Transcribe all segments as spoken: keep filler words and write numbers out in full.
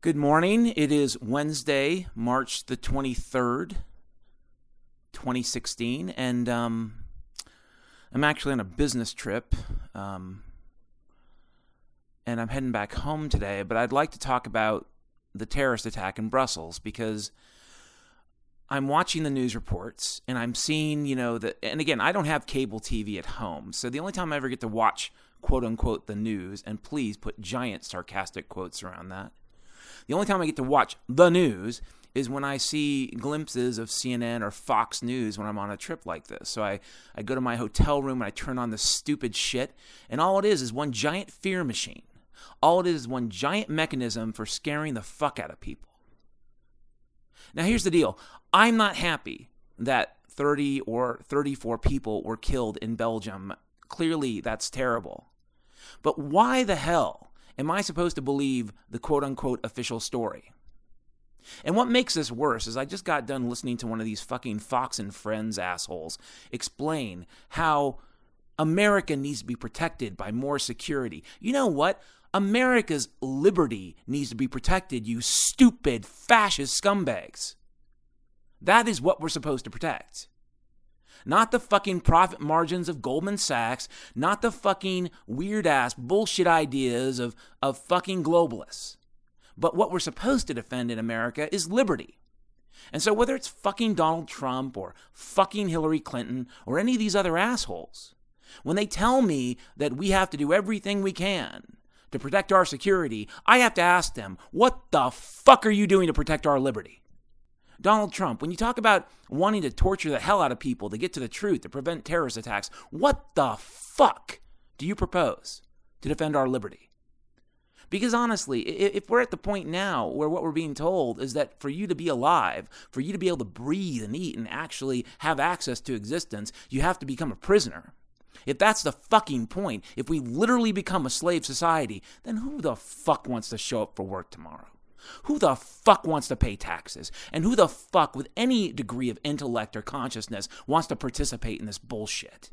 Good morning. It is Wednesday, March the twenty-third, twenty sixteen, and um, I'm actually on a business trip, um, and I'm heading back home today, but I'd like to talk about the terrorist attack in Brussels because I'm watching the news reports, and I'm seeing, you know, that, and again, I don't have cable T V at home, so the only time I ever get to watch, quote-unquote, the news, and please put giant sarcastic quotes around that, the only time I get to watch the news is when I see glimpses of C N N or Fox News when I'm on a trip like this. So I, I go to my hotel room and I turn on this stupid shit, and all it is is one giant fear machine. All it is is one giant mechanism for scaring the fuck out of people. Now here's the deal. I'm not happy that thirty or thirty-four people were killed in Belgium. Clearly that's terrible. But why the hell am I supposed to believe the quote-unquote official story? And what makes this worse is I just got done listening to one of these fucking Fox and Friends assholes explain how America needs to be protected by more security. You know what? America's liberty needs to be protected, you stupid fascist scumbags. That is what we're supposed to protect. Not the fucking profit margins of Goldman Sachs, not the fucking weird-ass bullshit ideas of, of fucking globalists. But what we're supposed to defend in America is liberty. And so whether it's fucking Donald Trump or fucking Hillary Clinton or any of these other assholes, when they tell me that we have to do everything we can to protect our security, I have to ask them, what the fuck are you doing to protect our liberty? Donald Trump, when you talk about wanting to torture the hell out of people to get to the truth, to prevent terrorist attacks, what the fuck do you propose to defend our liberty? Because honestly, if we're at the point now where what we're being told is that for you to be alive, for you to be able to breathe and eat and actually have access to existence, you have to become a prisoner. If that's the fucking point, if we literally become a slave society, then who the fuck wants to show up for work tomorrow? Who the fuck wants to pay taxes? And who the fuck with any degree of intellect or consciousness wants to participate in this bullshit?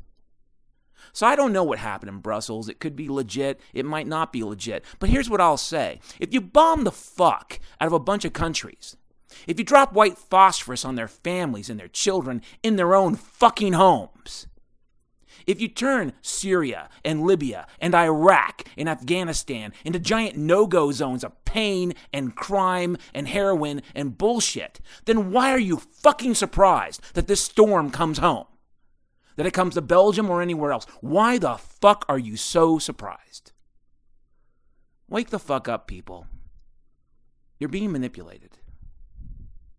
So I don't know what happened in Brussels. It could be legit. It might not be legit. But here's what I'll say. If you bomb the fuck out of a bunch of countries, if you drop white phosphorus on their families and their children in their own fucking homes, if you turn Syria and Libya and Iraq and Afghanistan into giant no-go zones of pain and crime and heroin and bullshit, then why are you fucking surprised that this storm comes home? That it comes to Belgium or anywhere else? Why the fuck are you so surprised? Wake the fuck up, people. You're being manipulated.